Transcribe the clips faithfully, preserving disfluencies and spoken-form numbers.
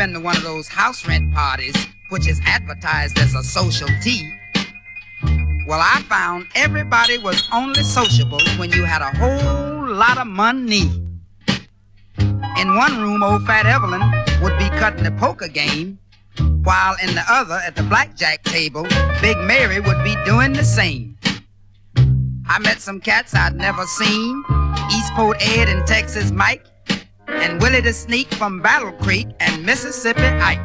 been to one of those house rent parties, which is advertised as a social tea? Well, I found everybody was only sociable when you had a whole lot of money. In one room, old Fat Evelyn would be cutting the poker game, while in the other, at the blackjack table, Big Mary would be doing the same. I met some cats I'd never seen, Eastport Ed and Texas Mike, and Willie the Sneak from Battle Creek and Mississippi Ike.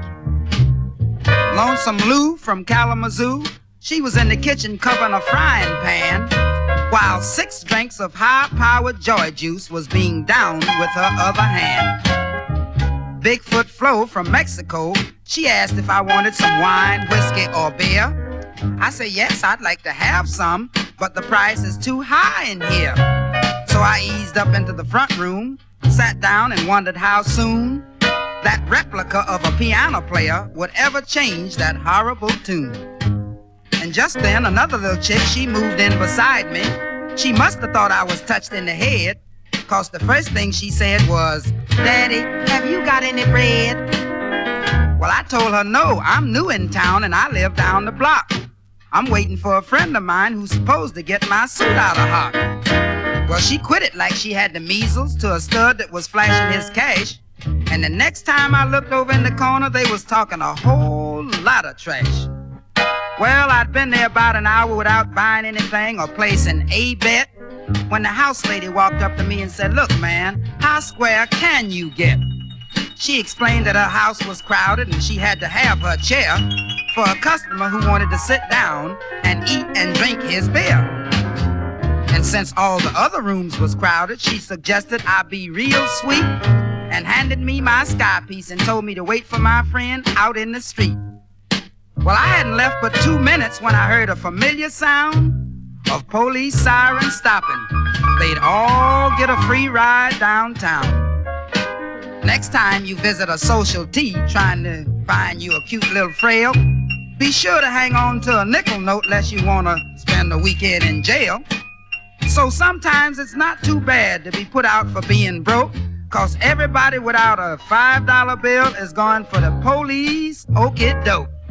Lonesome Lou from Kalamazoo, she was in the kitchen covering a frying pan, while six drinks of high-powered joy juice was being downed with her other hand. Bigfoot Flo from Mexico, she asked if I wanted some wine, whiskey, or beer. I said, yes, I'd like to have some, but the price is too high in here. So I eased up into the front room, sat down and wondered how soon that replica of a piano player would ever change that horrible tune. And just then, another little chick, she moved in beside me. She must have thought I was touched in the head, cause the first thing she said was, Daddy, have you got any bread? Well, I told her, no, I'm new in town and I live down the block. I'm waiting for a friend of mine who's supposed to get my suit out of hock. Well, she quit it like she had the measles to a stud that was flashing his cash. And the next time I looked over in the corner, they was talking a whole lot of trash. Well, I'd been there about an hour without buying anything or placing a bet when the house lady walked up to me and said, look, man, how square can you get? She explained that her house was crowded and she had to have her chair for a customer who wanted to sit down and eat and drink his beer. And since all the other rooms was crowded, she suggested I be real sweet and handed me my sky piece and told me to wait for my friend out in the street. Well, I hadn't left but two minutes when I heard a familiar sound of police sirens stopping. They'd all get a free ride downtown. Next time you visit a social tea trying to find you a cute little frail, be sure to hang on to a nickel note lest you want to spend the weekend in jail. So sometimes it's not too bad to be put out for being broke, cause everybody without a five dollar bill is going for the police okey-doke.